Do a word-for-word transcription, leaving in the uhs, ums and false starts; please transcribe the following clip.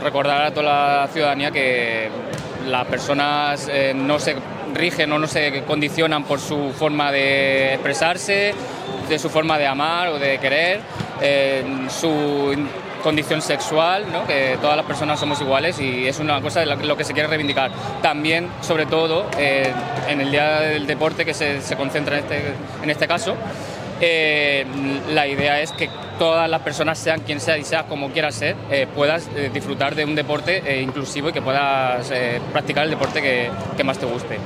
recordar a toda la ciudadanía que las personas eh, no se rigen o no se condicionan por su forma de expresarse, de su forma de amar o de querer, eh, su condición sexual, ¿no? Que todas las personas somos iguales y es una cosa de lo que se quiere reivindicar. También, sobre todo, eh, en el Día del Deporte que se, se concentra en este, en este caso, eh, la idea es que todas las personas, sean quien sea y seas como quieras ser, eh, puedas eh, disfrutar de un deporte eh, inclusivo y que puedas eh, practicar el deporte que, que más te guste.